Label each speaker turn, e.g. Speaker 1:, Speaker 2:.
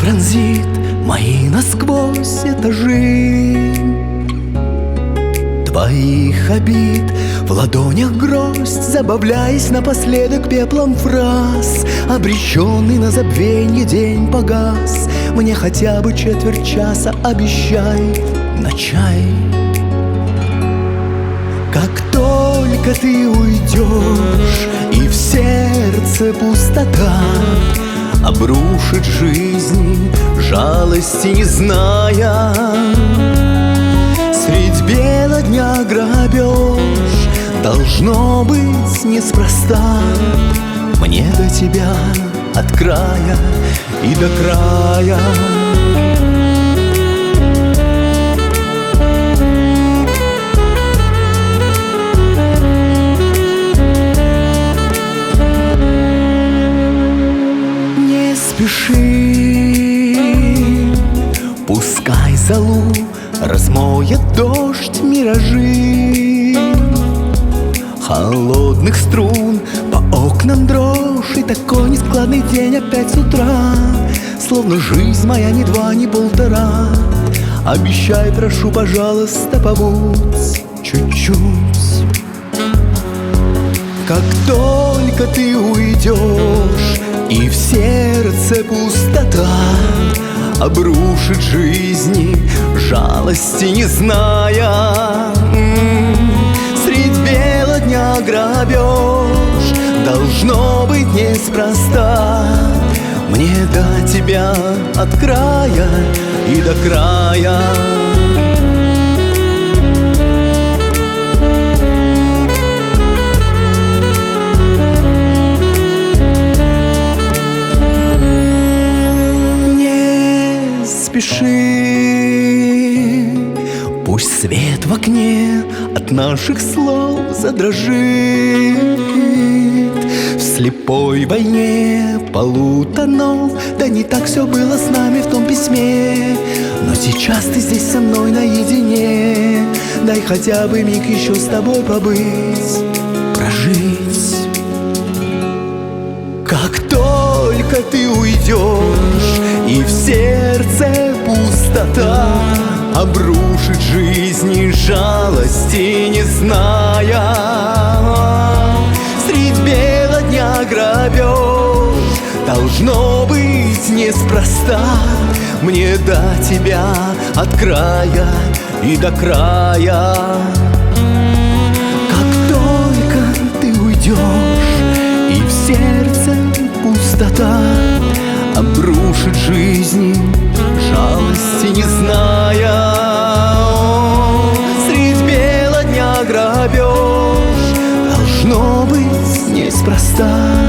Speaker 1: пронзит мои насквозь этажи. Твоих обид в ладонях гроздь, забавляясь напоследок пеплом фраз. Обреченный на забвенье день погас, мне хотя бы четверть часа обещай на чай. Как только ты уйдешь, и в сердце пустота, обрушит жизнь, жалости не зная. Средь бела дня грабеж, должно быть неспроста. Мне до тебя от края и до края. Не спеши, пускай залу размоет дождь миражи. Холодных струн по окнам дрожь, и такой нескладный день опять с утра. Словно жизнь моя ни два, ни полтора. Обещай, прошу, пожалуйста, побудь чуть-чуть. Как только ты уйдешь, и в сердце пустота, обрушит жизни, жалости не зная. Средь бела дня грабеж, должно быть неспроста. Мне до тебя от края и до края. Спеши, пусть свет в окне от наших слов задрожит. В слепой войне полутонов, да не так все было с нами в том письме. Но сейчас ты здесь со мной наедине, дай хотя бы миг еще с тобой побыть, прожить. Как только ты уйдешь, и в сердце пустота, обрушит жизни, жалости не зная. Средь бела дня грабеж, должно быть неспроста. Мне до тебя от края и до края. Как только ты уйдешь, и в сердце пустота, обрушит жизни, жалости не зная. Средь бела дня грабеж, должно быть неспроста.